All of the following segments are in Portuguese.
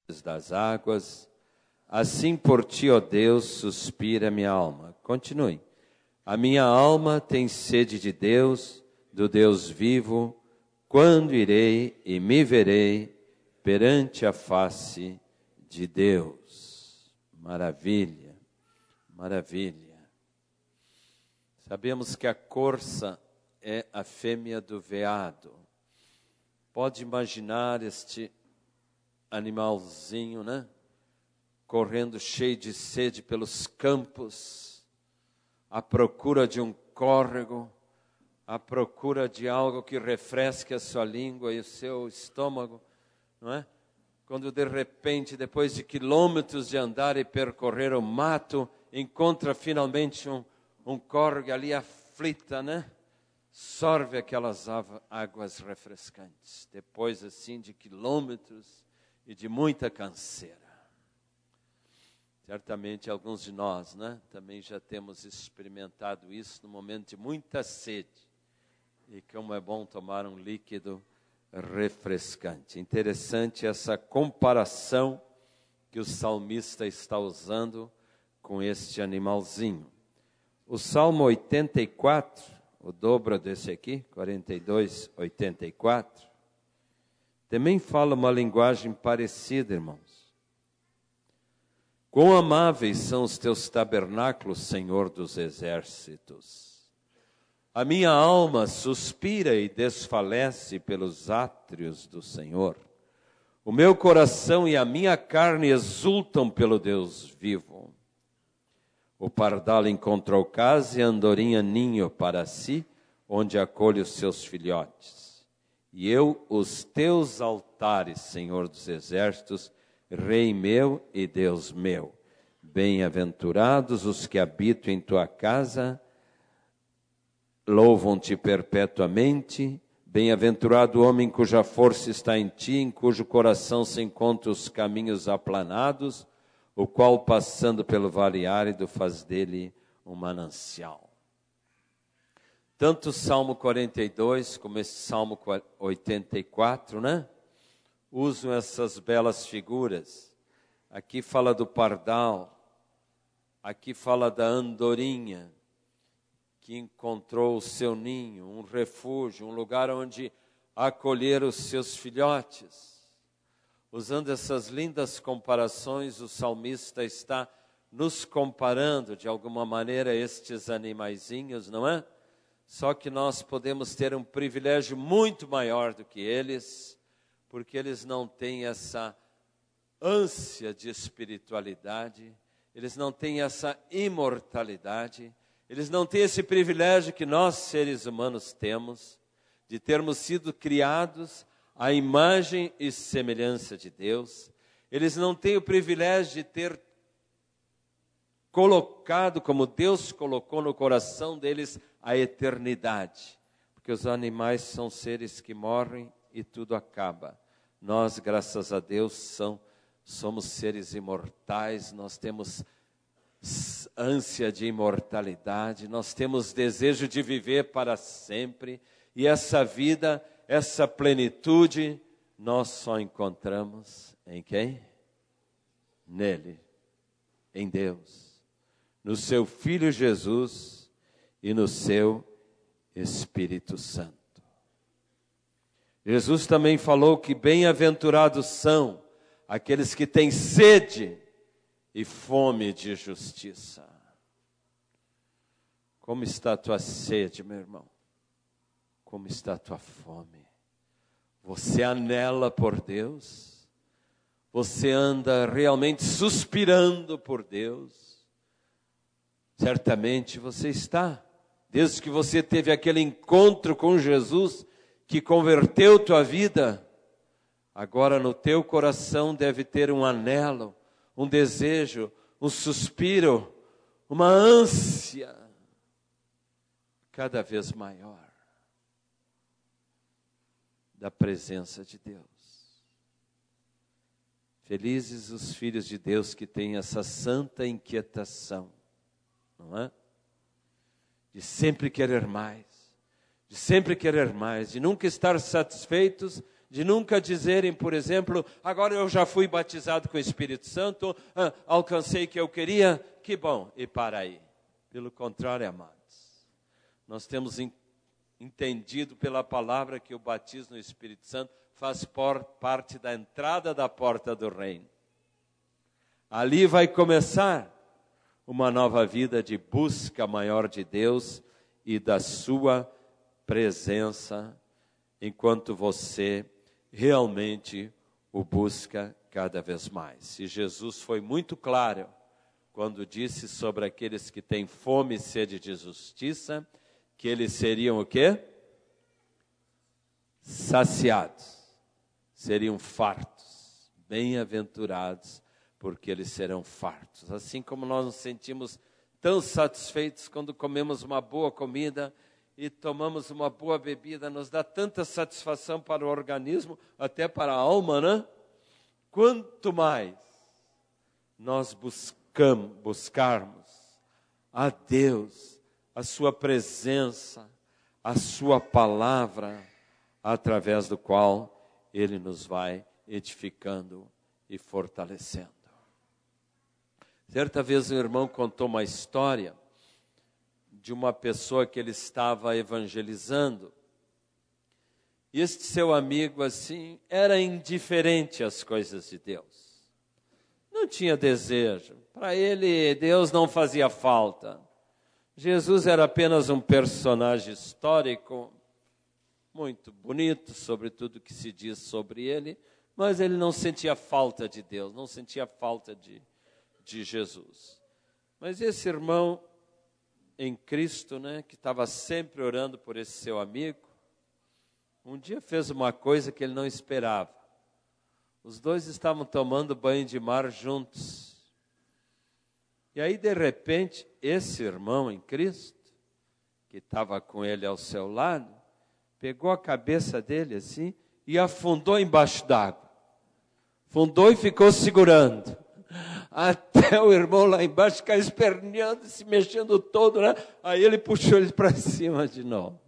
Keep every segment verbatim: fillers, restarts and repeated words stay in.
das águas, assim por ti, ó Deus, suspira minha alma. Continue. A minha alma tem sede de Deus, do Deus vivo. Quando irei e me verei perante a face de Deus? Maravilha, maravilha. Sabemos que a corça é a fêmea do veado. Pode imaginar este animalzinho, né? Correndo cheio de sede pelos campos, à procura de um córrego, à procura de algo que refresque a sua língua e o seu estômago, não é? Quando de repente, depois de quilômetros de andar e percorrer o mato, encontra finalmente um, um córrego ali aflita, né? Sorve aquelas águas refrescantes, depois assim de quilômetros e de muita canseira. Certamente alguns de nós, né, também já temos experimentado isso no momento de muita sede. E como é bom tomar um líquido refrescante. Interessante essa comparação que o salmista está usando com este animalzinho. O Salmo oitenta e quatro, o dobro desse aqui, quarenta e dois, oitenta e quatro, também fala uma linguagem parecida, irmãos. Quão amáveis são os teus tabernáculos, Senhor dos exércitos. A minha alma suspira e desfalece pelos átrios do Senhor. O meu coração e a minha carne exultam pelo Deus vivo. O pardal encontrou casa e a andorinha ninho para si, onde acolhe os seus filhotes. E eu, os teus altares, Senhor dos exércitos, Rei meu e Deus meu. Bem-aventurados os que habitam em tua casa, louvam-te perpetuamente. Bem-aventurado o homem cuja força está em ti, em cujo coração se encontram os caminhos aplanados, o qual, passando pelo vale árido, faz dele um manancial. Tanto o Salmo quarenta e dois como esse Salmo oitenta e quatro, né? Usam essas belas figuras. Aqui fala do pardal, aqui fala da andorinha, que encontrou o seu ninho, um refúgio, um lugar onde acolher os seus filhotes. Usando essas lindas comparações, o salmista está nos comparando, de alguma maneira, estes animaizinhos, não é? Só que nós podemos ter um privilégio muito maior do que eles, porque eles não têm essa ânsia de espiritualidade, eles não têm essa imortalidade, eles não têm esse privilégio que nós, seres humanos, temos, de termos sido criados à imagem e semelhança de Deus. Eles não têm o privilégio de ter colocado, como Deus colocou no coração deles, a eternidade, porque os animais são seres que morrem e tudo acaba. Nós, graças a Deus, são, somos seres imortais, nós temos ânsia de imortalidade, nós temos desejo de viver para sempre, e essa vida, essa plenitude, nós só encontramos em quem? Nele, em Deus, no seu Filho Jesus e no seu Espírito Santo. Jesus também falou que bem-aventurados são aqueles que têm sede e fome de justiça. Como está a tua sede, meu irmão? Como está a tua fome? Você anela por Deus? Você anda realmente suspirando por Deus? Certamente você está. Desde que você teve aquele encontro com Jesus, que converteu tua vida, agora no teu coração deve ter um anelo, um desejo, um suspiro, uma ânsia cada vez maior da presença de Deus. Felizes os filhos de Deus que têm essa santa inquietação, não é? De sempre querer mais, de sempre querer mais, de nunca estar satisfeitos, De nunca dizerem, por exemplo, agora eu já fui batizado com o Espírito Santo, ah, alcancei o que eu queria, que bom, e para aí. Pelo contrário, amados, nós temos entendido pela palavra que o batismo no Espírito Santo faz por, parte da entrada da porta do reino. Ali vai começar uma nova vida de busca maior de Deus e da sua presença, enquanto você realmente o busca cada vez mais. E Jesus foi muito claro quando disse sobre aqueles que têm fome e sede de justiça, que eles seriam o quê? Saciados, seriam fartos, bem-aventurados, porque eles serão fartos. Assim como nós nos sentimos tão satisfeitos quando comemos uma boa comida e tomamos uma boa bebida, nos dá tanta satisfação para o organismo, até para a alma, né? Quanto mais nós buscamos, buscarmos a Deus, a sua presença, a sua palavra, através do qual Ele nos vai edificando e fortalecendo. Certa vez um irmão contou uma história de uma pessoa que ele estava evangelizando. E este seu amigo, assim, era indiferente às coisas de Deus. Não tinha desejo. Para ele, Deus não fazia falta. Jesus era apenas um personagem histórico, muito bonito, sobre tudo que se diz sobre ele, mas ele não sentia falta de Deus, não sentia falta de, de Jesus. Mas esse irmão em Cristo, né, que estava sempre orando por esse seu amigo, um dia fez uma coisa que ele não esperava. Os dois estavam tomando banho de mar juntos. E aí, de repente, esse irmão em Cristo, que estava com ele ao seu lado, pegou a cabeça dele assim e afundou embaixo d'água. Afundou e ficou segurando. Até o irmão lá embaixo ficar esperneando, se mexendo todo, né? Aí ele puxou ele para cima de novo.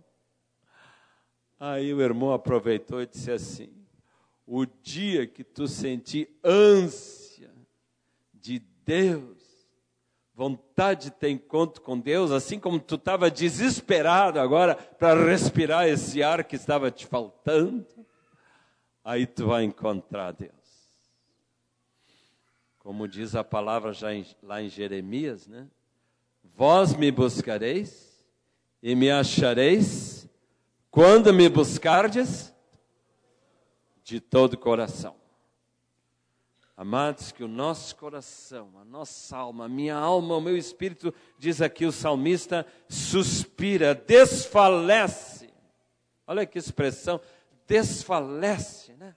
Aí o irmão aproveitou e disse assim: o dia que tu sentir ânsia de Deus, vontade de ter encontro com Deus, assim como tu estava desesperado agora para respirar esse ar que estava te faltando, aí tu vai encontrar Deus. Como diz a palavra já em, lá em Jeremias, né? Vós me buscareis e me achareis quando me buscardes de todo o coração. Amados, que o nosso coração, a nossa alma, a minha alma, o meu espírito, diz aqui o salmista, suspira, desfalece. Olha que expressão, desfalece, né?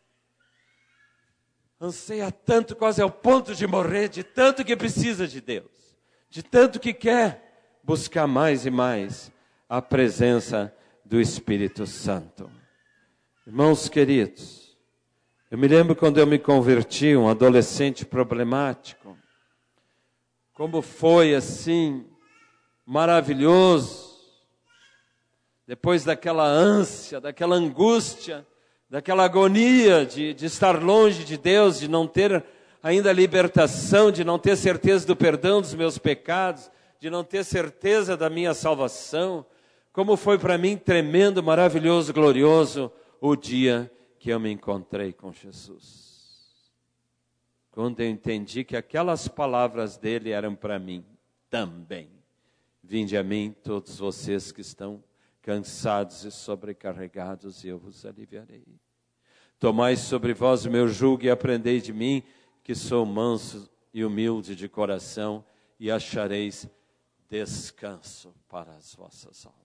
Anseia tanto, quase ao ponto de morrer, de tanto que precisa de Deus, de tanto que quer buscar mais e mais a presença do Espírito Santo. Irmãos queridos, eu me lembro quando eu me converti, um adolescente problemático, como foi assim, maravilhoso, depois daquela ânsia, daquela angústia, daquela agonia de, de estar longe de Deus, de não ter ainda a libertação, de não ter certeza do perdão dos meus pecados, de não ter certeza da minha salvação. Como foi para mim tremendo, maravilhoso, glorioso o dia que eu me encontrei com Jesus. Quando eu entendi que aquelas palavras dele eram para mim também. Vinde a mim todos vocês que estão cansados e sobrecarregados, e eu vos aliviarei. Tomai sobre vós o meu jugo e aprendei de mim, que sou manso e humilde de coração, e achareis descanso para as vossas almas.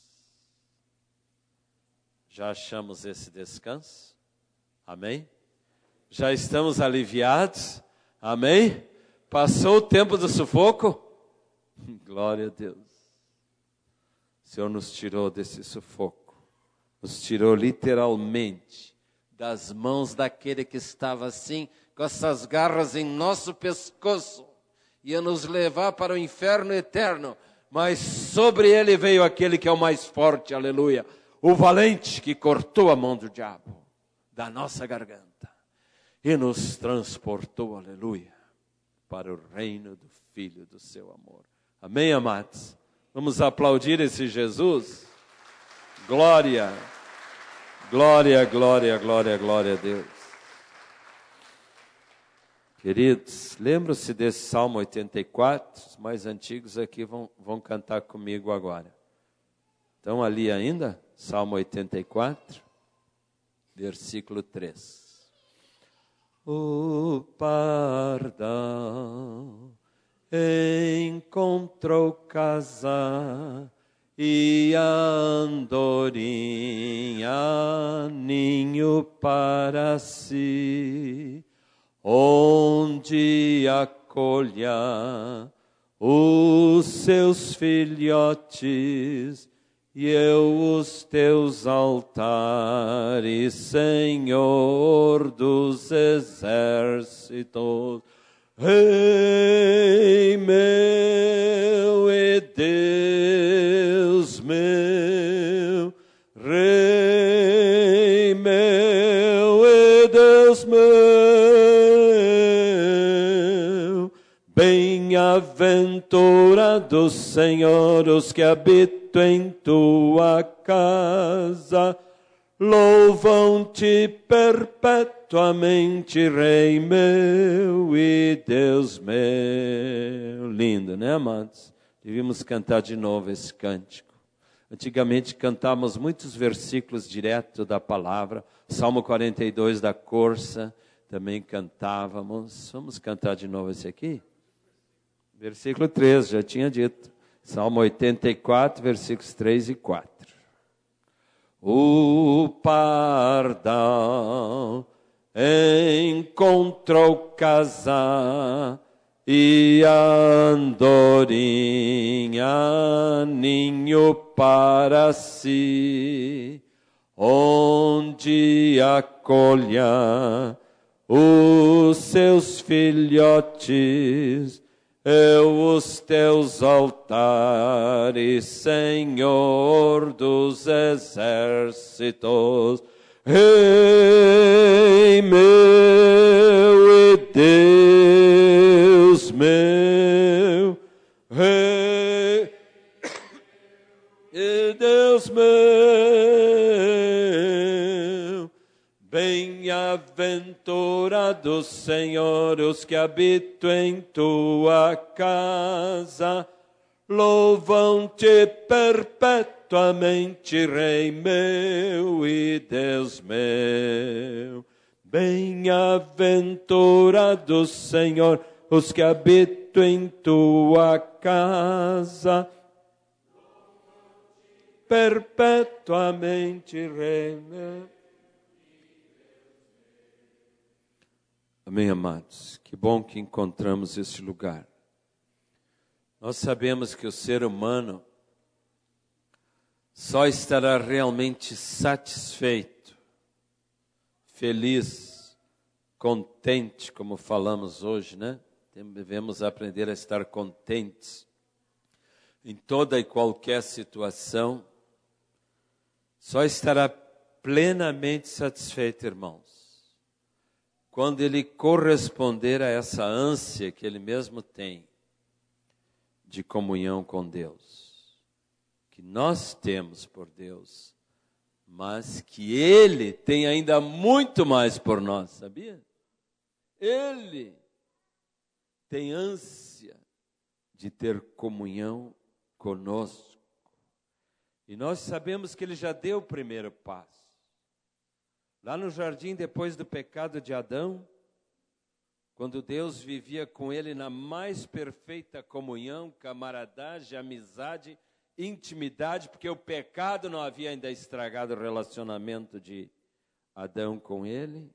Já achamos esse descanso? Amém? Já estamos aliviados? Amém? Passou o tempo do sufoco? Glória a Deus. O Senhor nos tirou desse sufoco, nos tirou literalmente das mãos daquele que estava assim, com essas garras em nosso pescoço, ia nos levar para o inferno eterno, mas sobre ele veio aquele que é o mais forte, aleluia, o valente que cortou a mão do diabo, da nossa garganta e nos transportou, aleluia, para o reino do Filho do seu amor. Amém, amados? Vamos aplaudir esse Jesus? Glória, glória, glória, glória, glória a Deus. Queridos, lembram-se desse Salmo oitenta e quatro? Os mais antigos aqui vão, vão cantar comigo agora. Estão ali ainda? Salmo oitenta e quatro, versículo três. O pardal encontrou casa e a andorinha ninho para si, onde acolha os seus filhotes e eu os teus altares, Senhor dos exércitos. Rei meu e Deus meu, Rei meu e Deus meu, bem-aventurados, Senhor, os que habitam em tua casa, louvam-te perpetuamente, Rei meu e Deus meu. Lindo, né, amados? Devíamos cantar de novo esse cântico. Antigamente cantávamos muitos versículos direto da palavra. Salmo quarenta e dois da Corça, também cantávamos. Vamos cantar de novo esse aqui? Versículo três, já tinha dito. Salmo oitenta e quatro, versículos três e quatro. O pardal encontrou casa e a andorinha ninho para si, onde acolha os seus filhotes, eu os teus altares, Senhor dos exércitos, Rei meu e Deus meu, Rei e Deus meu, bem-aventurados, Senhor, os que habitam em tua casa, louvam-te perpetuamente, Rei meu e Deus meu. Bem-aventurados, Senhor, os que habitam em tua casa, perpetuamente, Rei meu. Amém, amados? Que bom que encontramos este lugar. Nós sabemos que o ser humano só estará realmente satisfeito, feliz, contente, como falamos hoje, né? Devemos aprender a estar contentes em toda e qualquer situação. Só estará plenamente satisfeito, irmãos, quando ele corresponder a essa ânsia que ele mesmo tem de comunhão com Deus, que nós temos por Deus, mas que Ele tem ainda muito mais por nós, sabia? Ele tem ânsia de ter comunhão conosco. E nós sabemos que Ele já deu o primeiro passo. Lá no jardim, depois do pecado de Adão, quando Deus vivia com ele na mais perfeita comunhão, camaradagem, amizade, intimidade, porque o pecado não havia ainda estragado o relacionamento de Adão com ele.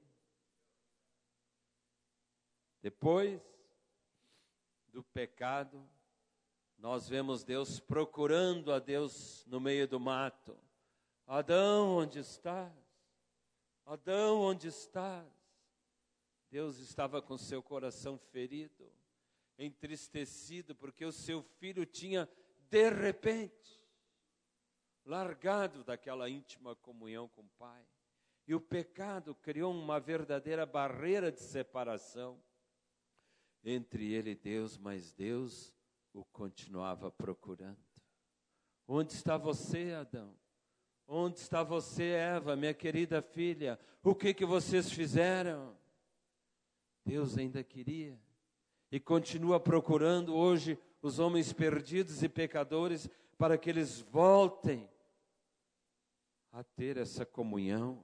Depois do pecado, nós vemos Deus procurando a Deus no meio do mato. Adão, onde estás? Adão, onde estás? Deus estava com seu coração ferido, entristecido, porque o seu filho tinha, de repente, largado daquela íntima comunhão com o Pai. E o pecado criou uma verdadeira barreira de separação entre ele e Deus, mas Deus o continuava procurando. Onde está você, Adão? Onde está você, Eva, minha querida filha? O que que vocês fizeram? Deus ainda queria e continua procurando hoje os homens perdidos e pecadores para que eles voltem a ter essa comunhão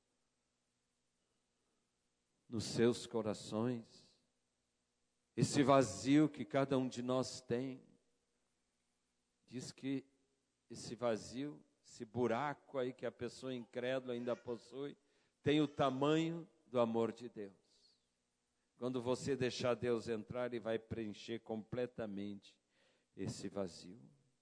nos seus corações. Esse vazio que cada um de nós tem. Diz que esse vazio, esse buraco aí que a pessoa incrédula ainda possui, tem o tamanho do amor de Deus. Quando você deixar Deus entrar, Ele vai preencher completamente esse vazio.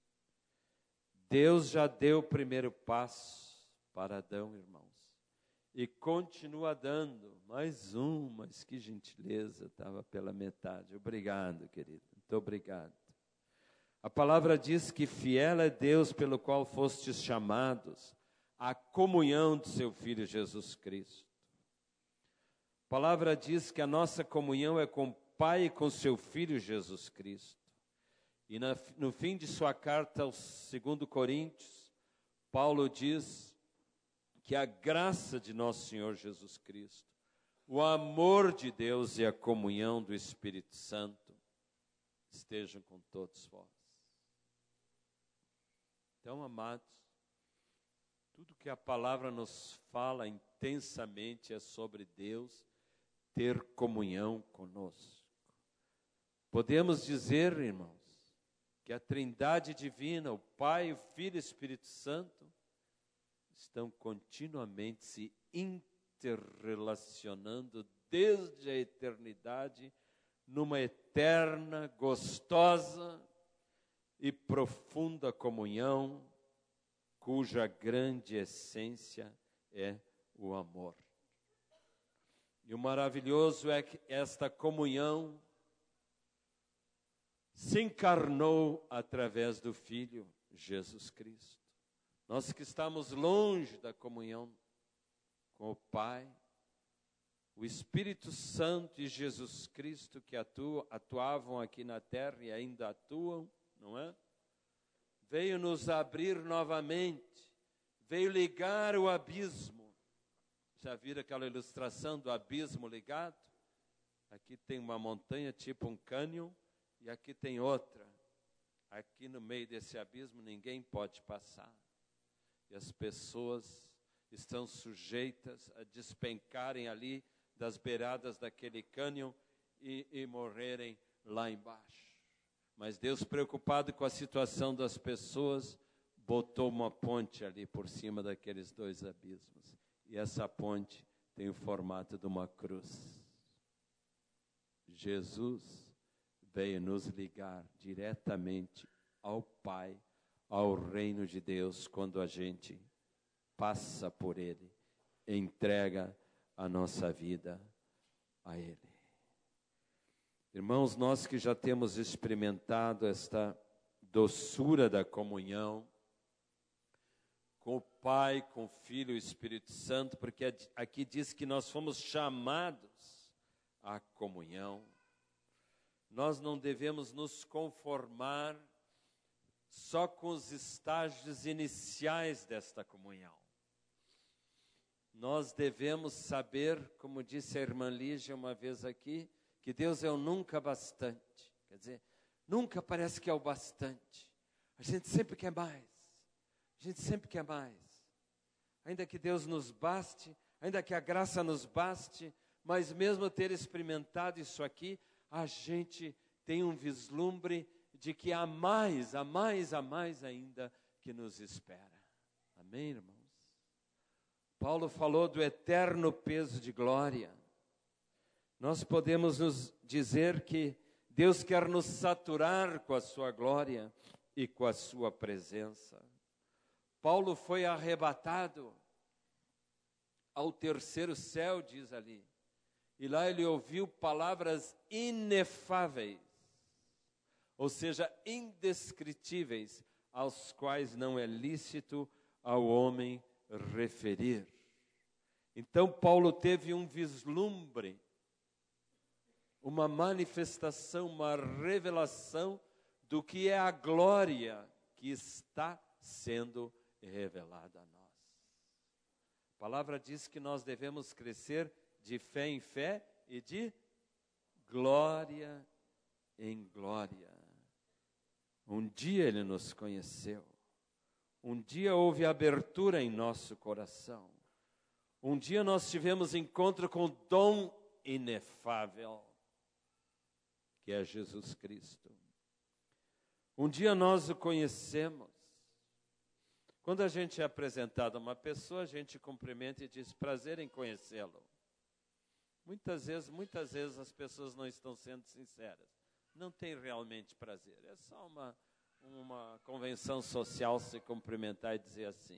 Deus já deu o primeiro passo para Adão, irmãos. E continua dando mais um, mas que gentileza, estava pela metade. Obrigado, querido, muito obrigado. A palavra diz que fiel é Deus pelo qual fostes chamados à comunhão do seu Filho Jesus Cristo. A palavra diz que a nossa comunhão é com o Pai e com seu Filho Jesus Cristo. E na, no fim de sua carta aos segundo Coríntios, Paulo diz que a graça de nosso Senhor Jesus Cristo, o amor de Deus e a comunhão do Espírito Santo estejam com todos vós. Então, amados, tudo que a palavra nos fala intensamente é sobre Deus ter comunhão conosco. Podemos dizer, irmãos, que a Trindade divina, o Pai, o Filho e o Espírito Santo, estão continuamente se interrelacionando desde a eternidade numa eterna, gostosa e profunda comunhão, cuja grande essência é o amor. E o maravilhoso é que esta comunhão se encarnou através do Filho Jesus Cristo. Nós que estamos longe da comunhão com o Pai, o Espírito Santo e Jesus Cristo que atuam, atuavam aqui na terra e ainda atuam, não é? Veio nos abrir novamente, veio ligar o abismo. Já viram aquela ilustração do abismo ligado? Aqui tem uma montanha tipo um cânion e aqui tem outra. Aqui no meio desse abismo ninguém pode passar. E as pessoas estão sujeitas a despencarem ali das beiradas daquele cânion e, e morrerem lá embaixo. Mas Deus, preocupado com a situação das pessoas, botou uma ponte ali por cima daqueles dois abismos. E essa ponte tem o formato de uma cruz. Jesus veio nos ligar diretamente ao Pai, ao reino de Deus, quando a gente passa por Ele, entrega a nossa vida a Ele. Irmãos, nós que já temos experimentado esta doçura da comunhão com o Pai, com o Filho e o Espírito Santo, porque aqui diz que nós fomos chamados à comunhão. Nós não devemos nos conformar só com os estágios iniciais desta comunhão. Nós devemos saber, como disse a irmã Lígia uma vez aqui, que Deus é o nunca bastante. Quer dizer, nunca parece que é o bastante. A gente sempre quer mais. A gente sempre quer mais. Ainda que Deus nos baste, ainda que a graça nos baste, mas mesmo ter experimentado isso aqui, a gente tem um vislumbre de que há mais, há mais, há mais ainda que nos espera. Amém, irmãos? Paulo falou do eterno peso de glória. Nós podemos nos dizer que Deus quer nos saturar com a sua glória e com a sua presença. Paulo foi arrebatado ao terceiro céu, diz ali. E lá ele ouviu palavras inefáveis, ou seja, indescritíveis, aos quais não é lícito ao homem referir. Então Paulo teve um vislumbre, uma manifestação, uma revelação do que é a glória que está sendo revelada a nós. A palavra diz que nós devemos crescer de fé em fé e de glória em glória. Um dia Ele nos conheceu. Um dia houve abertura em nosso coração. Um dia nós tivemos encontro com o dom inefável, que é Jesus Cristo. Um dia nós o conhecemos. Quando a gente é apresentado a uma pessoa, a gente cumprimenta e diz, prazer em conhecê-lo. Muitas vezes, muitas vezes as pessoas não estão sendo sinceras. Não tem realmente prazer. É só uma, uma convenção social se cumprimentar e dizer assim.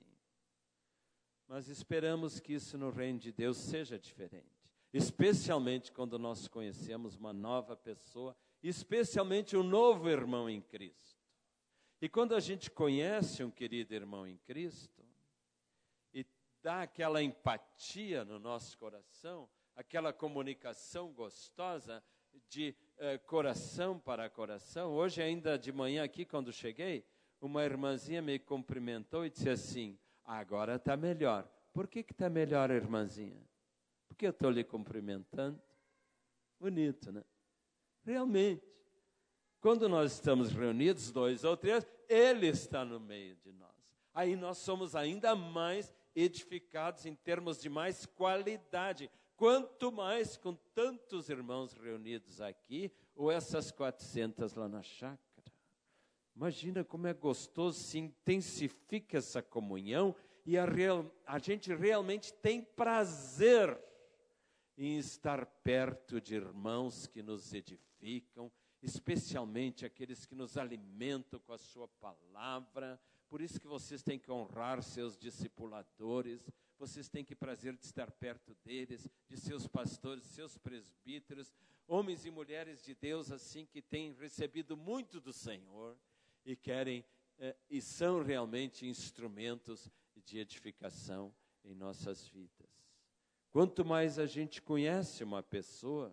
Mas esperamos que isso no reino de Deus seja diferente. Especialmente quando nós conhecemos uma nova pessoa, especialmente um novo irmão em Cristo. E quando a gente conhece um querido irmão em Cristo, e dá aquela empatia no nosso coração, aquela comunicação gostosa de eh, coração para coração. Hoje ainda de manhã aqui, quando cheguei, uma irmãzinha me cumprimentou e disse assim, agora está melhor. Por que que está melhor, irmãzinha? Porque eu estou lhe cumprimentando. Bonito, né? Realmente. Quando nós estamos reunidos, dois ou três, Ele está no meio de nós. Aí nós somos ainda mais edificados em termos de mais qualidade. Quanto mais com tantos irmãos reunidos aqui, ou essas quatrocentas lá na chácara. Imagina como é gostoso, se intensifica essa comunhão e a, real, a gente realmente tem prazer em estar perto de irmãos que nos edificam, especialmente aqueles que nos alimentam com a sua palavra. Por isso que vocês têm que honrar seus discipuladores, vocês têm que prazer de estar perto deles, de seus pastores, seus presbíteros, homens e mulheres de Deus assim que têm recebido muito do Senhor e querem eh, e são realmente instrumentos de edificação em nossas vidas. Quanto mais a gente conhece uma pessoa,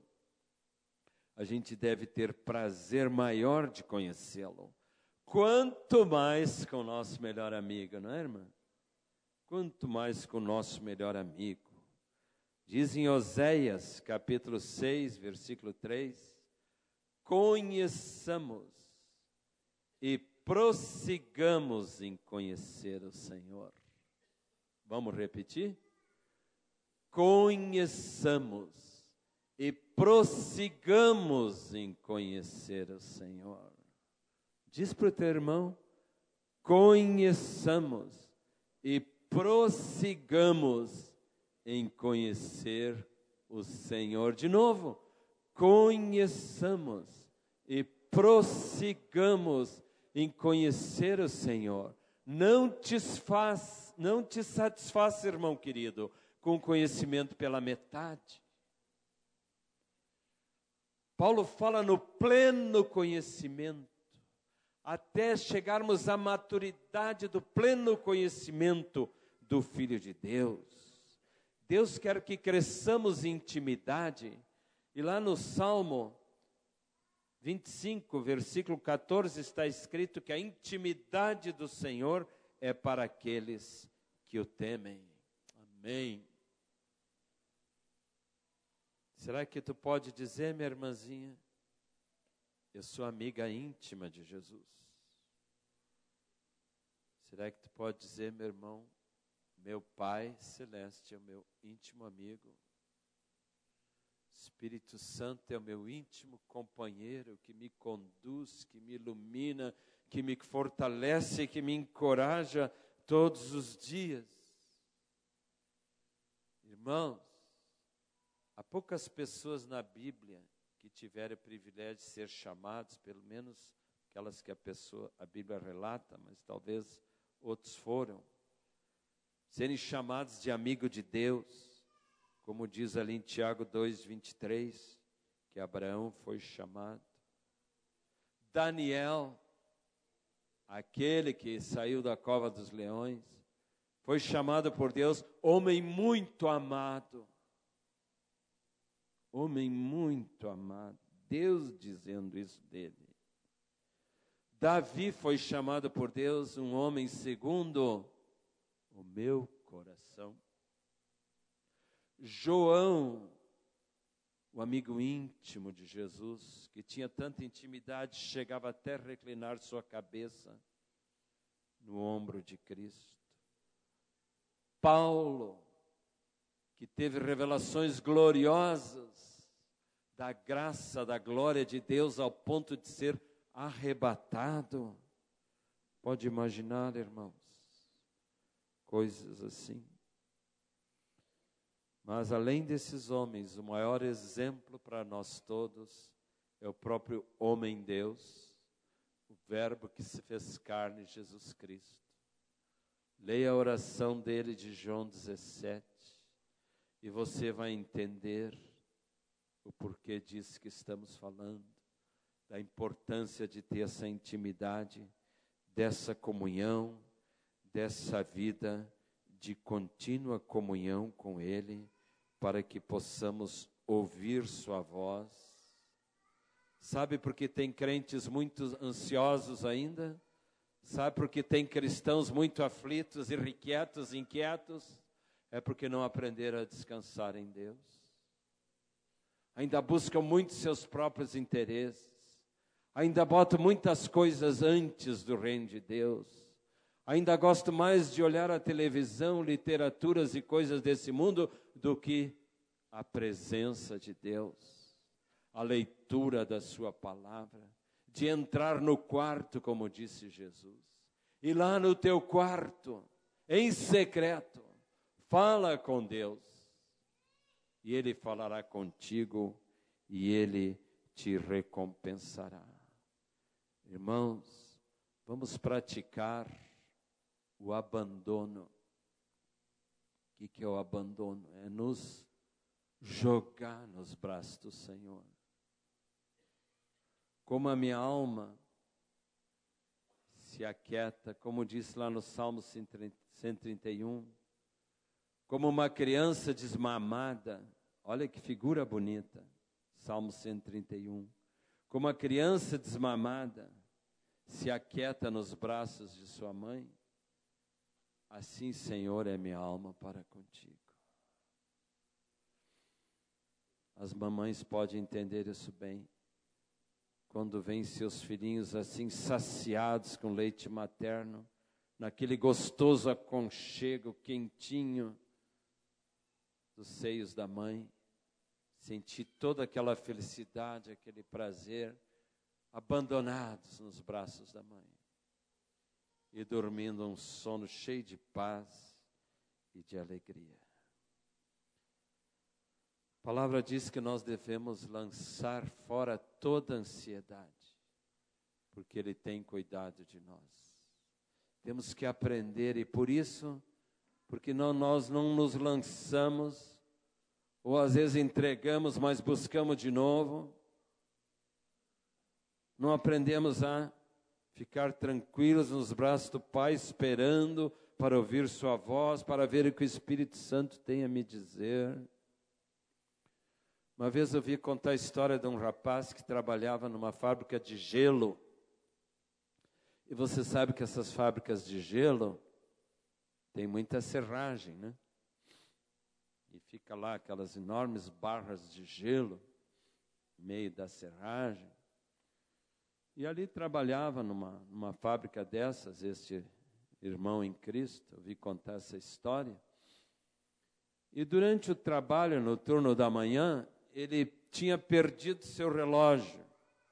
a gente deve ter prazer maior de conhecê-lo. Quanto mais com o nosso melhor amigo, não é, irmã? Quanto mais com o nosso melhor amigo. Diz em Oséias, capítulo seis, versículo três, conheçamos e prossigamos em conhecer o Senhor. Vamos repetir? Conheçamos e prossigamos em conhecer o Senhor. Diz para o teu irmão, conheçamos e prossigamos em conhecer o Senhor. De novo, conheçamos e prossigamos em conhecer o Senhor. Não te faz, não te satisfaz, irmão querido, com conhecimento pela metade. Paulo fala no pleno conhecimento, até chegarmos à maturidade do pleno conhecimento do Filho de Deus. Deus quer que cresçamos em intimidade, e lá no Salmo vinte e cinco, versículo catorze, está escrito que a intimidade do Senhor é para aqueles que o temem. Amém. Será que tu pode dizer, minha irmãzinha, eu sou amiga íntima de Jesus? Será que tu pode dizer, meu irmão, meu Pai Celeste é o meu íntimo amigo? Espírito Santo é o meu íntimo companheiro que me conduz, que me ilumina, que me fortalece, que me encoraja todos os dias. Irmãos, há poucas pessoas na Bíblia que tiveram o privilégio de ser chamados, pelo menos aquelas que a pessoa, a Bíblia relata, mas talvez outros foram, serem chamados de amigo de Deus. Como diz ali em Tiago dois, vinte e três, que Abraão foi chamado. Daniel, aquele que saiu da cova dos leões, Foi chamado por Deus homem muito amado. Homem muito amado. Deus dizendo isso dele. Davi foi chamado por Deus um homem segundo o meu coração. João, o amigo íntimo de Jesus, que tinha tanta intimidade, chegava até a reclinar sua cabeça no ombro de Cristo. Paulo, que teve revelações gloriosas da graça, da glória de Deus, ao ponto de ser arrebatado. Pode imaginar, irmãos, coisas assim. Mas além desses homens, o maior exemplo para nós todos é o próprio homem-Deus, o Verbo que se fez carne, Jesus Cristo. Leia a oração dele de João dezessete e você vai entender o porquê disso que estamos falando, da importância de ter essa intimidade, dessa comunhão, dessa vida de contínua comunhão com Ele, para que possamos ouvir sua voz. Sabe por que tem crentes muito ansiosos ainda? Sabe por que tem cristãos muito aflitos, irrequietos, inquietos? É porque não aprenderam a descansar em Deus. Ainda buscam muito seus próprios interesses. Ainda botam muitas coisas antes do reino de Deus. Ainda gosto mais de olhar a televisão, literaturas e coisas desse mundo do que a presença de Deus, a leitura da sua palavra, de entrar no quarto, como disse Jesus. E lá no teu quarto, em secreto, fala com Deus. E Ele falará contigo e Ele te recompensará. Irmãos, vamos praticar o abandono. O que, que é o abandono? É nos jogar nos braços do Senhor. Como a minha alma se aquieta, como diz lá no Salmo cento e trinta e um, como uma criança desmamada, olha que figura bonita, Salmo cento e trinta e um, como a criança desmamada se aquieta nos braços de sua mãe, assim, Senhor, é minha alma para contigo. As mamães podem entender isso bem. Quando veem seus filhinhos assim saciados com leite materno, naquele gostoso aconchego quentinho dos seios da mãe, sentir toda aquela felicidade, aquele prazer, abandonados nos braços da mãe. E dormindo um sono cheio de paz e de alegria. A palavra diz que nós devemos lançar fora toda ansiedade, porque Ele tem cuidado de nós. Temos que aprender, e por isso, porque não, nós não nos lançamos, ou às vezes entregamos, mas buscamos de novo, não aprendemos a ficar tranquilos nos braços do Pai, esperando para ouvir sua voz, para ver o que o Espírito Santo tem a me dizer. Uma vez eu vi contar a história de um rapaz que trabalhava numa fábrica de gelo. E você sabe que essas fábricas de gelo tem muita serragem, né? E fica lá aquelas enormes barras de gelo no meio da serragem. E ali trabalhava numa, numa fábrica dessas, este irmão em Cristo, eu vi contar essa história. E durante o trabalho, no turno da manhã, ele tinha perdido seu relógio.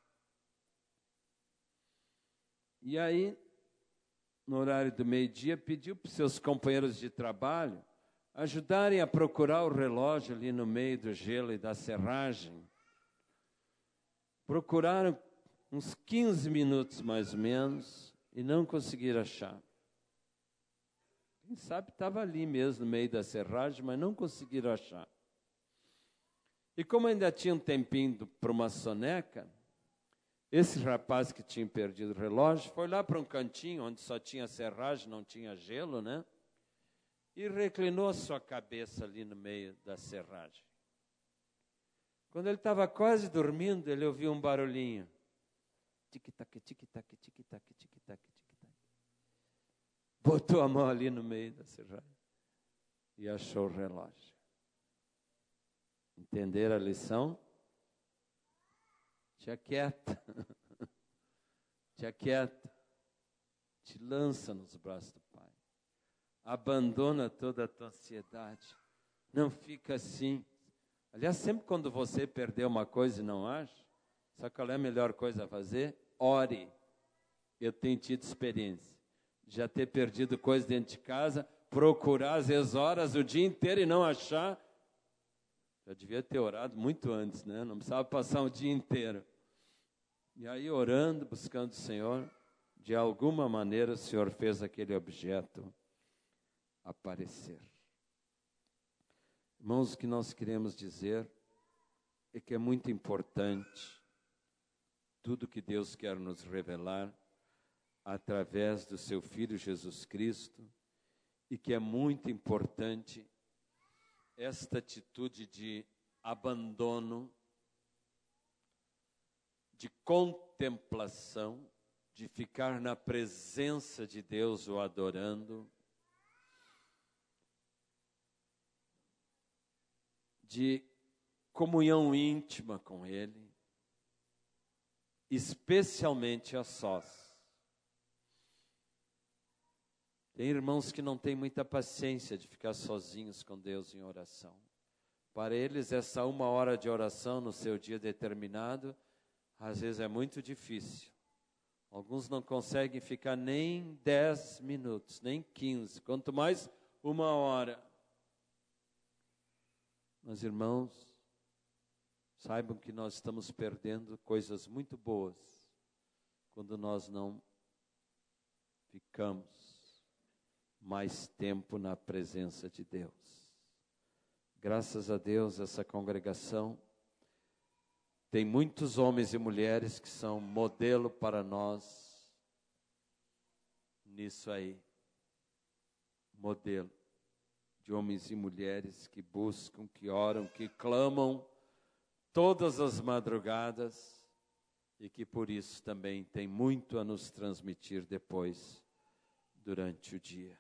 E aí, no horário do meio-dia, pediu para os seus companheiros de trabalho ajudarem a procurar o relógio ali no meio do gelo e da serragem. Procuraram uns quinze minutos mais ou menos e não conseguiram achar. Quem sabe estava ali mesmo no meio da serragem, mas não conseguiram achar. E como ainda tinha um tempinho para uma soneca, esse rapaz que tinha perdido o relógio foi lá para um cantinho onde só tinha serragem, não tinha gelo, né? e reclinou a sua cabeça ali no meio da serragem. Quando ele estava quase dormindo, ele ouviu um barulhinho. Tic-tac, tic-tac, tic-tac, tic-tac, tic-tac. Botou a mão ali no meio da serragem e achou o relógio. Entenderam a lição? Te aquieta. Te aquieta. Te lança nos braços do Pai. Abandona toda a tua ansiedade. Não fica assim. Aliás, sempre quando você perder uma coisa e não acha, sabe qual é a melhor coisa a fazer? Ore. Eu tenho tido experiência. Já ter perdido coisa dentro de casa, procurar às vezes horas o dia inteiro e não achar. Já devia ter orado muito antes, né? Não precisava passar o dia inteiro. E aí orando, buscando o Senhor, de alguma maneira o Senhor fez aquele objeto aparecer. Irmãos, o que nós queremos dizer é que é muito importante tudo que Deus quer nos revelar através do seu Filho Jesus Cristo, e que é muito importante esta atitude de abandono, de contemplação, de ficar na presença de Deus o adorando, de comunhão íntima com Ele, especialmente a sós. Tem irmãos que não têm muita paciência de ficar sozinhos com Deus em oração. Para eles, essa uma hora de oração no seu dia determinado, às vezes é muito difícil. Alguns não conseguem ficar nem dez minutos, nem quinze, quanto mais uma hora. Mas, irmãos, saibam que nós estamos perdendo coisas muito boas quando nós não ficamos mais tempo na presença de Deus. Graças a Deus, essa congregação tem muitos homens e mulheres que são modelo para nós nisso aí. Modelo de homens e mulheres que buscam, que oram, que clamam todas as madrugadas e que por isso também tem muito a nos transmitir depois, durante o dia.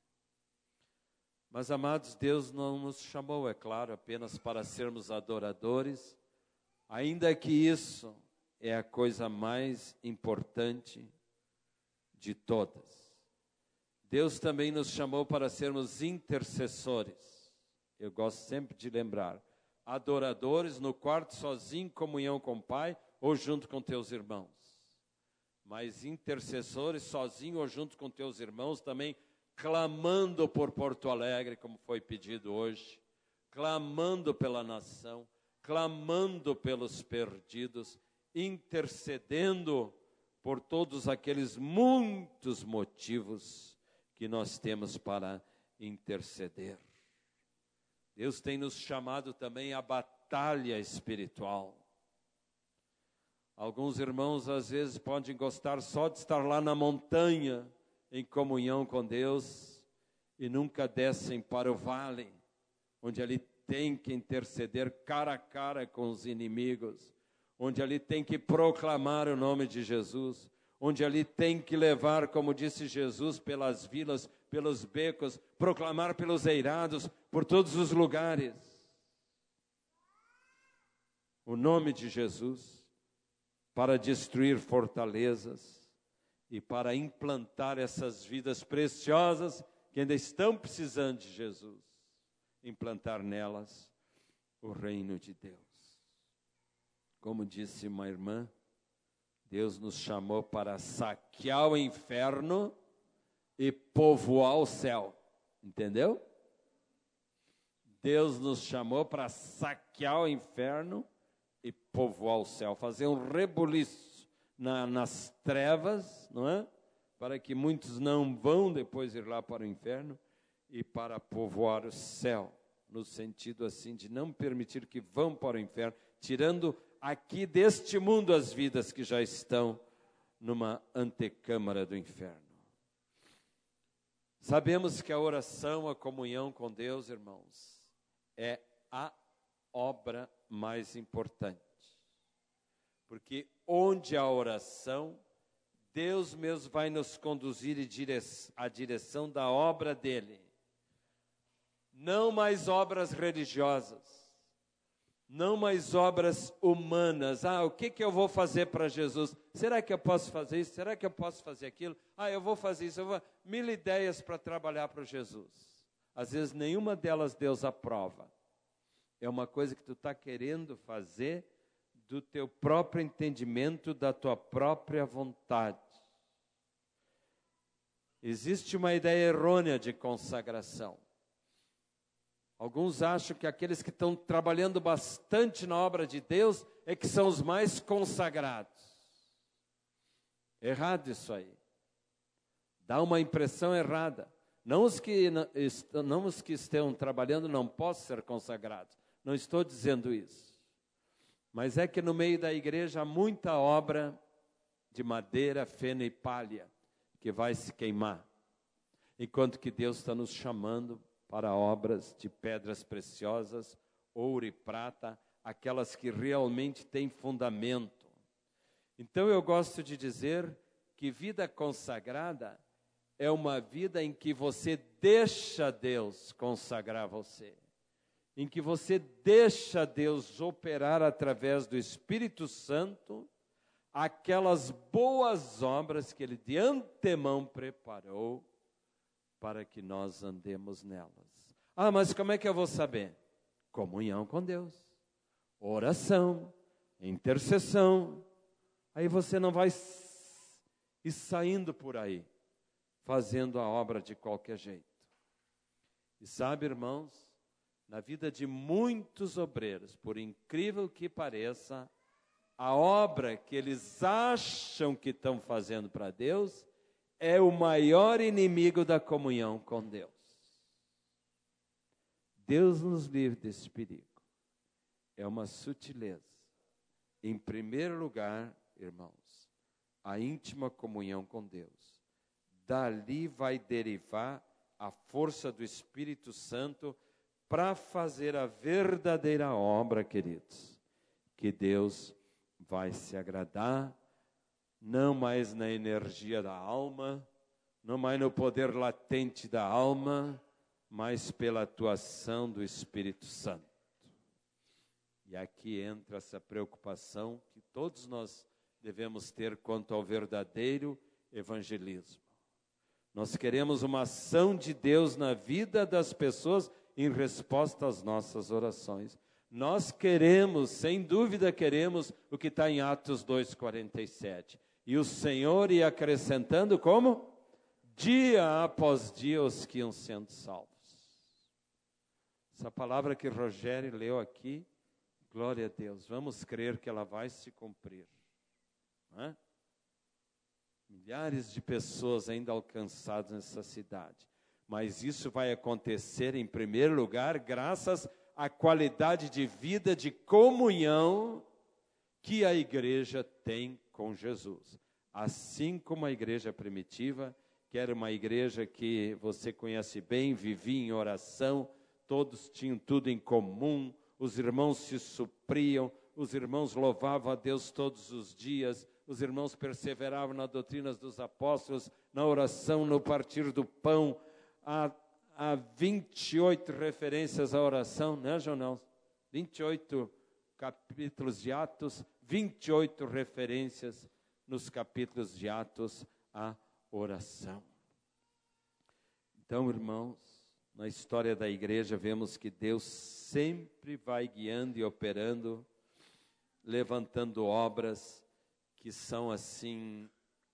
Mas, amados, Deus não nos chamou, é claro, apenas para sermos adoradores, ainda que isso é a coisa mais importante de todas. Deus também nos chamou para sermos intercessores. Eu gosto sempre de lembrar. Adoradores no quarto sozinho, em comunhão com o Pai ou junto com teus irmãos. Mas intercessores sozinho ou junto com teus irmãos também, clamando por Porto Alegre, como foi pedido hoje. Clamando pela nação, clamando pelos perdidos, intercedendo por todos aqueles muitos motivos que nós temos para interceder. Deus tem nos chamado também à batalha espiritual. Alguns irmãos às vezes podem gostar só de estar lá na montanha, em comunhão com Deus, e nunca descem para o vale, onde ali tem que interceder cara a cara com os inimigos, onde ali tem que proclamar o nome de Jesus, onde ali tem que levar, como disse Jesus, pelas vilas, pelos becos, proclamar pelos eirados, por todos os lugares, o nome de Jesus, para destruir fortalezas e para implantar essas vidas preciosas que ainda estão precisando de Jesus, implantar nelas o reino de Deus. Como disse uma irmã, Deus nos chamou para saquear o inferno e povoar o céu. Entendeu? Deus nos chamou para saquear o inferno e povoar o céu. Fazer um rebuliço na, nas trevas, não é? Para que muitos não vão depois ir lá para o inferno e para povoar o céu. No sentido assim de não permitir que vão para o inferno, tirando aqui deste mundo as vidas que já estão numa antecâmara do inferno. Sabemos que a oração, a comunhão com Deus, irmãos, é a obra mais importante. Porque onde há oração, Deus mesmo vai nos conduzir à direção da obra dele. Não mais obras religiosas, não mais obras humanas. Ah, o que, que eu vou fazer para Jesus? Será que eu posso fazer isso? Será que eu posso fazer aquilo? Ah, eu vou fazer isso. Eu vou... Mil ideias para trabalhar para Jesus. Às vezes nenhuma delas Deus aprova. É uma coisa que tu está querendo fazer do teu próprio entendimento, da tua própria vontade. Existe uma ideia errônea de consagração. Alguns acham que aqueles que estão trabalhando bastante na obra de Deus é que são os mais consagrados. Errado isso aí. Dá uma impressão errada. Não os que, não os que estão trabalhando não possam ser consagrados. Não estou dizendo isso. Mas é que no meio da igreja há muita obra de madeira, feno e palha que vai se queimar. Enquanto que Deus está nos chamando para obras de pedras preciosas, ouro e prata, aquelas que realmente têm fundamento. Então eu gosto de dizer que vida consagrada é uma vida em que você deixa Deus consagrar você, em que você deixa Deus operar através do Espírito Santo aquelas boas obras que Ele de antemão preparou para que nós andemos nelas. Ah, mas como é que eu vou saber? Comunhão com Deus, oração, intercessão. Aí você não vai ir saindo por aí, fazendo a obra de qualquer jeito. E sabe, irmãos, na vida de muitos obreiros, por incrível que pareça, a obra que eles acham que estão fazendo para Deus é o maior inimigo da comunhão com Deus. Deus nos livre desse perigo. É uma sutileza. Em primeiro lugar, irmãos, a íntima comunhão com Deus. Dali vai derivar a força do Espírito Santo para fazer a verdadeira obra, queridos, que Deus vai se agradar, não mais na energia da alma, não mais no poder latente da alma, mas pela atuação do Espírito Santo. E aqui entra essa preocupação que todos nós devemos ter quanto ao verdadeiro evangelismo. Nós queremos uma ação de Deus na vida das pessoas em resposta às nossas orações. Nós queremos, sem dúvida queremos, o que está em Atos dois, quarenta e sete. E o Senhor ia acrescentando como? Dia após dia os que iam sendo salvos. Essa palavra que Rogério leu aqui, glória a Deus, vamos crer que ela vai se cumprir. Não é? Milhares de pessoas ainda alcançadas nessa cidade. Mas isso vai acontecer em primeiro lugar graças à qualidade de vida, de comunhão que a igreja tem com Jesus. Assim como a igreja primitiva, que era uma igreja que você conhece bem, vivia em oração, todos tinham tudo em comum, os irmãos se supriam, os irmãos louvavam a Deus todos os dias, os irmãos perseveravam nas doutrinas dos apóstolos, na oração, no partir do pão. Há, há vinte e oito referências à oração, né, João? vinte e oito capítulos de Atos, vinte e oito referências nos capítulos de Atos à oração. Então, irmãos, na história da igreja vemos que Deus sempre vai guiando e operando, levantando obras que são assim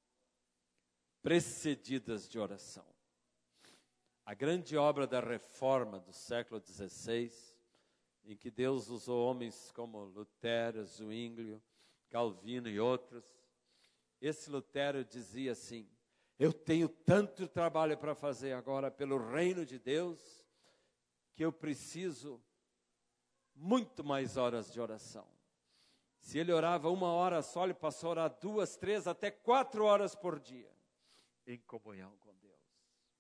precedidas de oração. A grande obra da reforma do século dezesseis, em que Deus usou homens como Lutero, Zwinglio, Calvino e outros. Esse Lutero dizia assim: eu tenho tanto trabalho para fazer agora pelo reino de Deus, que eu preciso muito mais horas de oração. Se ele orava uma hora só, ele passou a orar duas, três, até quatro horas por dia, em comunhão com Deus.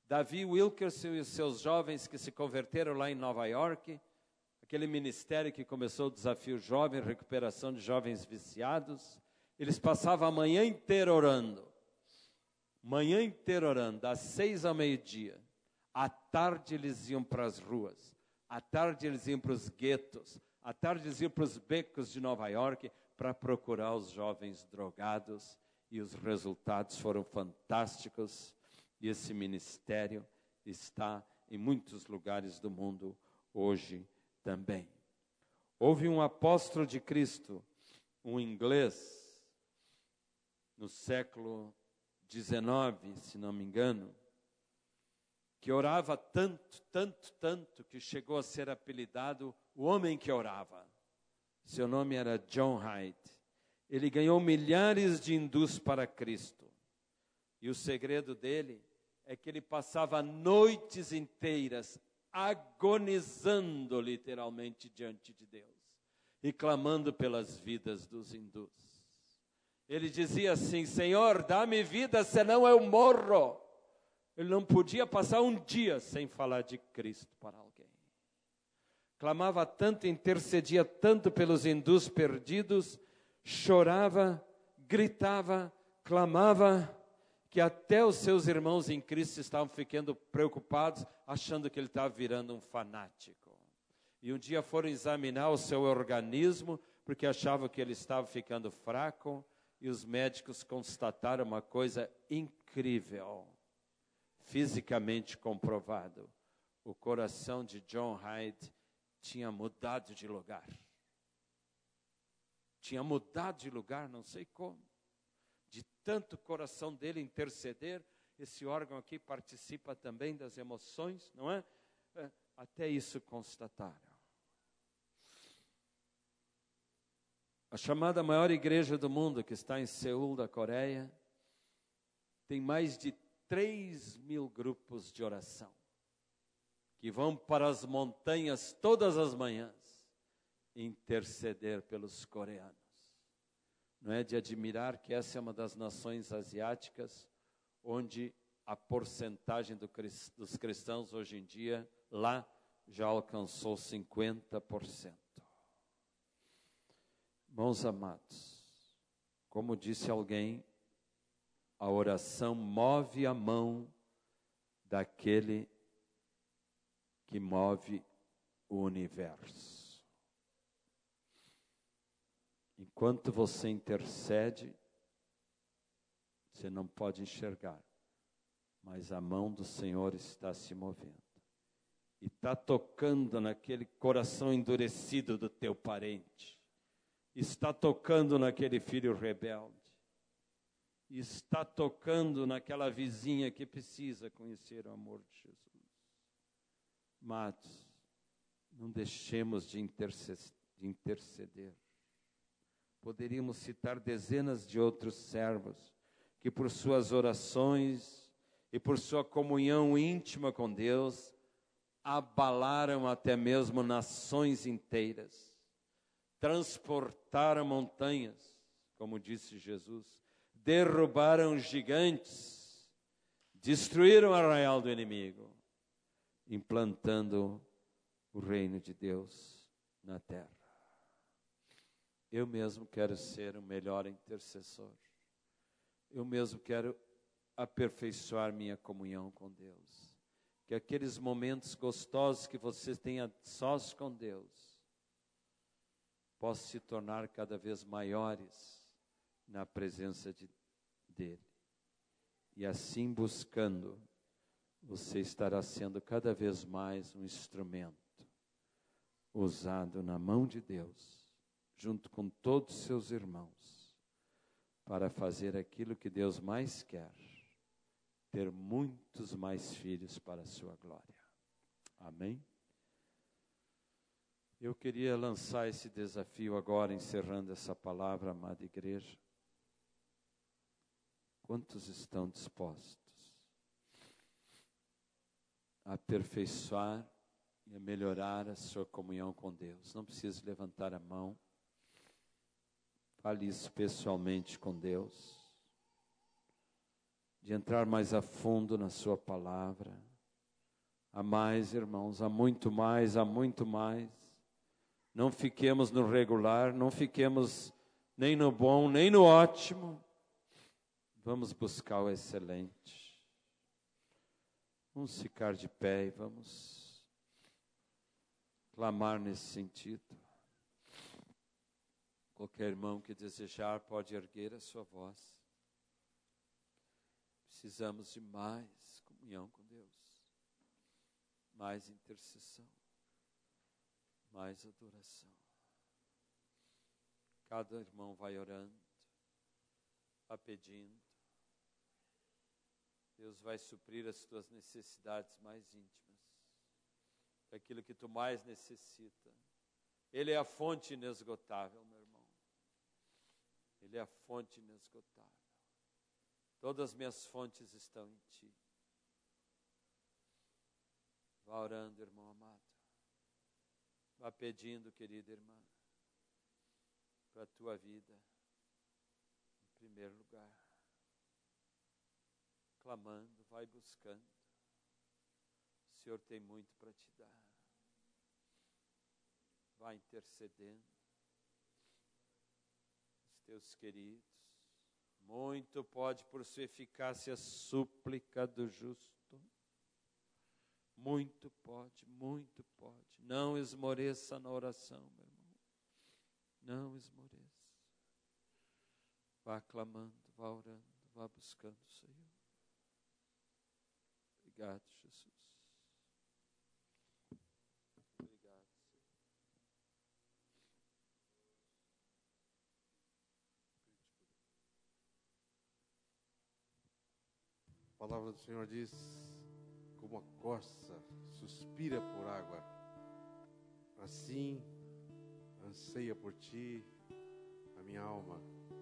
Davi Wilkerson e os seus jovens que se converteram lá em Nova York, aquele ministério que começou o Desafio Jovem, recuperação de jovens viciados, eles passavam a manhã inteira orando, manhã inteira orando, das seis ao meio-dia. À tarde eles iam para as ruas, à tarde eles iam para os guetos, à tarde eles iam para os becos de Nova York para procurar os jovens drogados, e os resultados foram fantásticos, e esse ministério está em muitos lugares do mundo hoje também. Houve um apóstolo de Cristo, um inglês, no século dezenove, se não me engano, que orava tanto, tanto, tanto, que chegou a ser apelidado o homem que orava. Seu nome era John Hyde. Ele ganhou milhares de hindus para Cristo. E o segredo dele é que ele passava noites inteiras agonizando literalmente diante de Deus e clamando pelas vidas dos hindus. Ele dizia assim: Senhor, dá-me vida, senão eu morro. Ele não podia passar um dia sem falar de Cristo para alguém. Clamava tanto, intercedia tanto pelos hindus perdidos, chorava, gritava, clamava, que até os seus irmãos em Cristo estavam ficando preocupados, achando que ele estava virando um fanático. E um dia foram examinar o seu organismo, porque achavam que ele estava ficando fraco, e os médicos constataram uma coisa incrível, fisicamente comprovado. O coração de John Hyde tinha mudado de lugar. Tinha mudado de lugar, não sei como. De tanto o coração dele interceder, esse órgão aqui participa também das emoções, não é? É, até isso constataram. A chamada maior igreja do mundo, que está em Seul, da Coreia, tem mais de três mil grupos de oração, que vão para as montanhas todas as manhãs interceder pelos coreanos. Não é de admirar que essa é uma das nações asiáticas onde a porcentagem do, dos cristãos hoje em dia lá já alcançou cinquenta por cento. Irmãos amados, como disse alguém, a oração move a mão daquele que move o universo. Enquanto você intercede, você não pode enxergar, mas a mão do Senhor está se movendo. E está tocando naquele coração endurecido do teu parente. Está tocando naquele filho rebelde. Está tocando naquela vizinha que precisa conhecer o amor de Jesus. Amados, não deixemos de interceder. Poderíamos citar dezenas de outros servos que por suas orações e por sua comunhão íntima com Deus abalaram até mesmo nações inteiras, transportaram montanhas, como disse Jesus, derrubaram gigantes, destruíram o arraial do inimigo, implantando o reino de Deus na terra. Eu mesmo quero ser o melhor intercessor. Eu mesmo quero aperfeiçoar minha comunhão com Deus. Que aqueles momentos gostosos que você tenha sós com Deus possam se tornar cada vez maiores na presença de, dEle. E assim buscando, você estará sendo cada vez mais um instrumento usado na mão de Deus, junto com todos os seus irmãos, para fazer aquilo que Deus mais quer, ter muitos mais filhos para a sua glória. Amém? Eu queria lançar esse desafio agora, encerrando essa palavra, amada igreja. Quantos estão dispostos a aperfeiçoar e a melhorar a sua comunhão com Deus? Não precisa levantar a mão. Fale isso pessoalmente com Deus. de entrar mais a fundo na sua palavra. Há mais, irmãos, há muito mais, há muito mais. Não fiquemos no regular, não fiquemos nem no bom, nem no ótimo. Vamos buscar o excelente. Vamos ficar de pé e vamos clamar nesse sentido. Qualquer irmão que desejar pode erguer a sua voz. Precisamos de mais comunhão com Deus, mais intercessão, mais adoração. Cada irmão vai orando, vai pedindo. Deus vai suprir as tuas necessidades mais íntimas, aquilo que tu mais necessita. Ele é a fonte inesgotável, meu irmão. Ele é a fonte inesgotável. Todas as minhas fontes estão em ti. Vá orando, irmão amado. Vá pedindo, querida irmã, para a tua vida, em primeiro lugar. Clamando, vai buscando. O Senhor tem muito para te dar. Vai intercedendo. Os teus queridos. Muito pode por sua eficácia a súplica do justo. Muito pode, muito pode. Não esmoreça na oração, meu irmão. Não esmoreça. Vá clamando, vá orando, vá buscando o Senhor. Obrigado, Jesus. Obrigado, Senhor. A palavra do Senhor diz: como a corça suspira por água, assim anseia por ti a minha alma.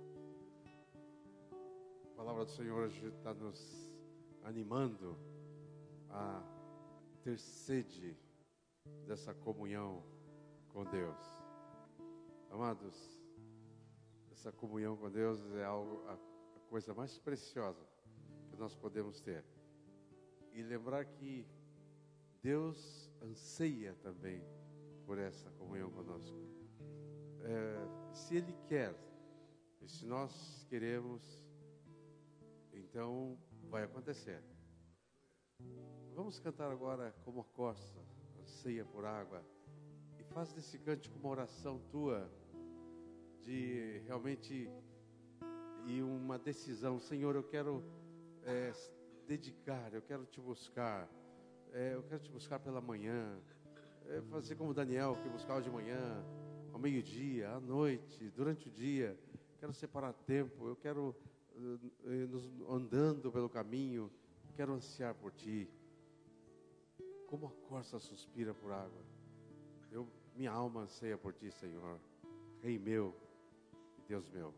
A palavra do Senhor hoje está nos animando a ter sede dessa comunhão com Deus. Amados, essa comunhão com Deus é algo, a, a coisa mais preciosa que nós podemos ter. E lembrar que Deus anseia também por essa comunhão conosco. É, se Ele quer, e se nós queremos, então vai acontecer. Vamos cantar agora como a corça anseia por água. E faz desse cântico uma oração tua, de realmente, e uma decisão. Senhor, eu quero é, dedicar, eu quero te buscar, é, eu quero te buscar pela manhã, é, fazer como Daniel, que buscava de manhã, ao meio-dia, à noite, durante o dia. Quero separar tempo, eu quero uh, andando pelo caminho, quero ansiar por ti. Como a corça suspira por água, eu, minha alma anseia por ti, Senhor, Rei meu e Deus meu.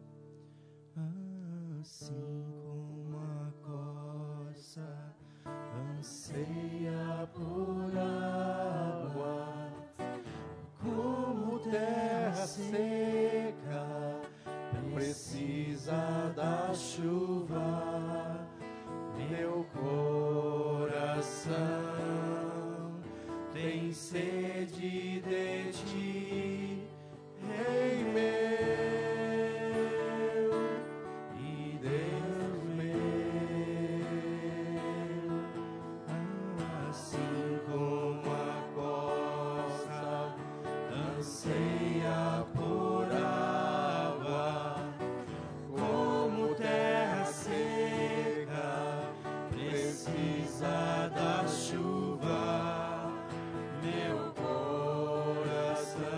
Assim como a corça anseia por água, como terra seca precisa da chuva, meu coração tem sede de ti, Rei meu e Deus meu. Assim como a corça anseia por água, como terra seca precisa da chuva, meu coração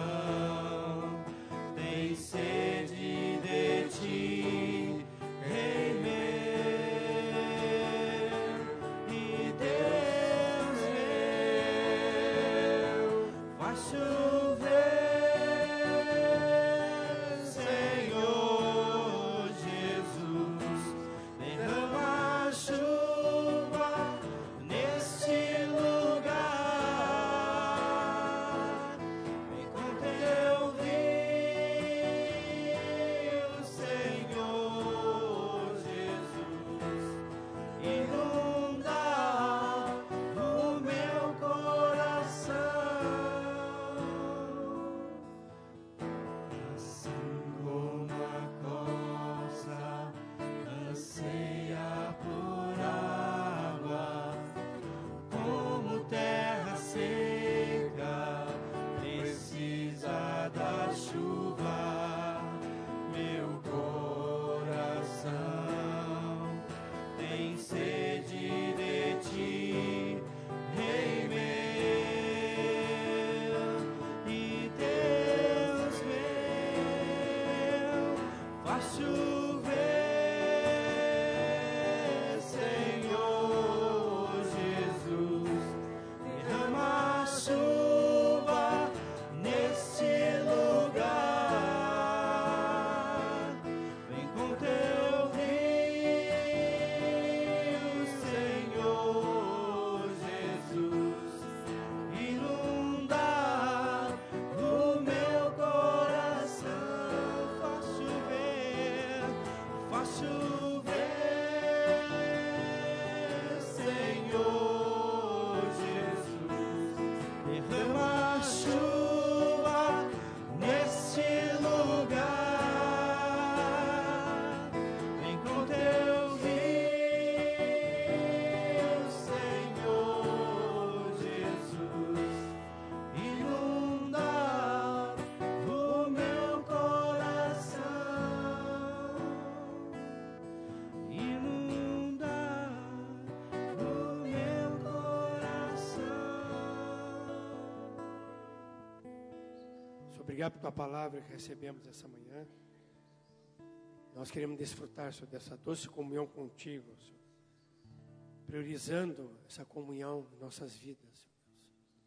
obrigado pela palavra que recebemos essa manhã. Nós queremos desfrutar, Senhor, dessa doce comunhão contigo, Senhor, priorizando essa comunhão em nossas vidas, Senhor Deus.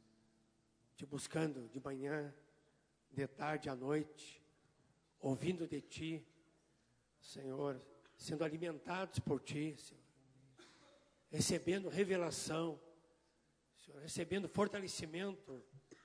Te buscando de manhã, de tarde à noite, ouvindo de Ti, Senhor, sendo alimentados por Ti, Senhor, recebendo revelação, Senhor, recebendo fortalecimento,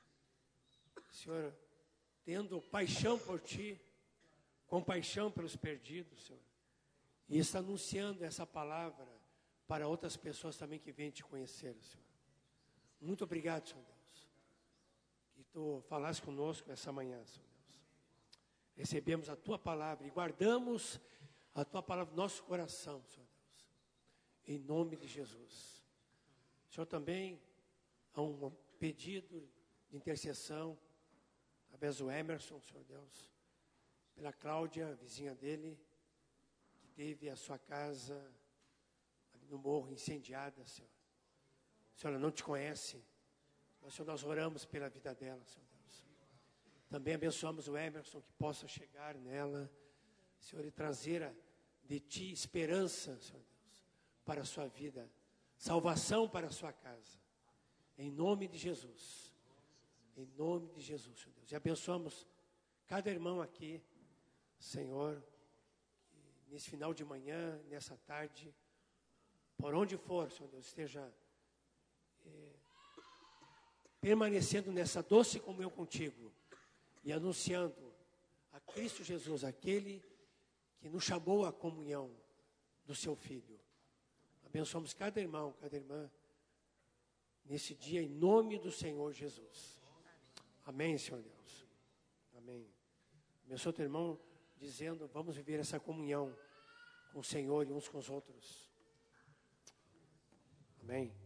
Senhor, tendo paixão por Ti, compaixão pelos perdidos, Senhor, e está anunciando essa palavra para outras pessoas também que vêm Te conhecer, Senhor. Muito obrigado, Senhor Deus, que Tu falaste conosco essa manhã, Senhor Deus. Recebemos a Tua palavra e guardamos a Tua palavra no nosso coração, Senhor Deus, em nome de Jesus. Senhor, também há um pedido de intercessão através do Emerson, Senhor Deus, pela Cláudia, vizinha dele, que teve a sua casa ali no morro incendiada, Senhor. Senhor, ela não te conhece, mas, Senhor, nós oramos pela vida dela, Senhor Deus. Também abençoamos o Emerson, que possa chegar nela, Senhor, e trazer a, de Ti esperança, Senhor Deus, para a sua vida, salvação para a sua casa, em nome de Jesus, em nome de Jesus, Senhor Deus. E abençoamos cada irmão aqui, Senhor, que nesse final de manhã, nessa tarde, por onde for, Senhor Deus, esteja é, permanecendo nessa doce comunhão contigo e anunciando a Cristo Jesus, aquele que nos chamou à comunhão do seu Filho. Abençoamos cada irmão, cada irmã, nesse dia, em nome do Senhor Jesus. Amém, Senhor Deus. Amém. Abençoa teu irmão, dizendo, vamos viver essa comunhão com o Senhor e uns com os outros. Amém.